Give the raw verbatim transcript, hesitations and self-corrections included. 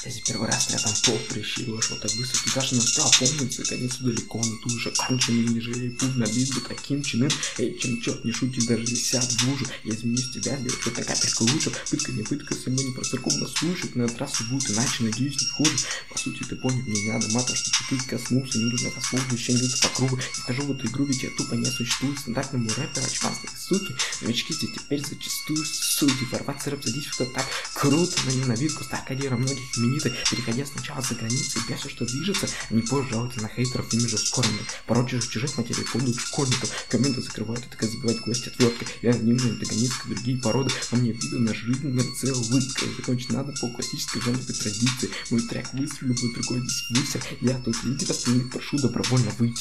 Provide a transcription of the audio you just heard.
Если первый раз я там пол прищил, шел так быстро, ты даже не успел опомниться, конец далеко, но ты уже конченый, не жалей пуль, набит бы таким чиным. Эй, чем черт не шутит, даже сяд в лужу. Я извинюсь, тебя сделать что-то капельку лучше. Пытка не пытка, со мной не про церковно слушать. На этот раз будет иначе, надеюсь, не хуже. По сути, ты понял, мне не надо мата, что ты коснулся, не нужно фастфуд, еще не по кругу. Я скажу в эту игру, ведь я тупо не существую. Стандартному рэперу, очкастые суки. Новички здесь теперь зачастую судьи. Ворваться рэп, садись, что так круто. На ненавидку, стар карьера многих именитых. Переходя сначала за границей, я все, что движется, а не позже жалуются на хейтеров, ими же скорыми. Порой чужих чужих матерей подают школьников. Комменты закрывают, и так забивать гвоздь отверткой. Я анонимный антагонист, как другие породы. Но мне видно на жизнь, на лице улыбка. Закончить надо по классической жанровой традиции. Мой трек выстрелил, любой другой здесь высер. Я тут лидер, остальных прошу добровольно выйти.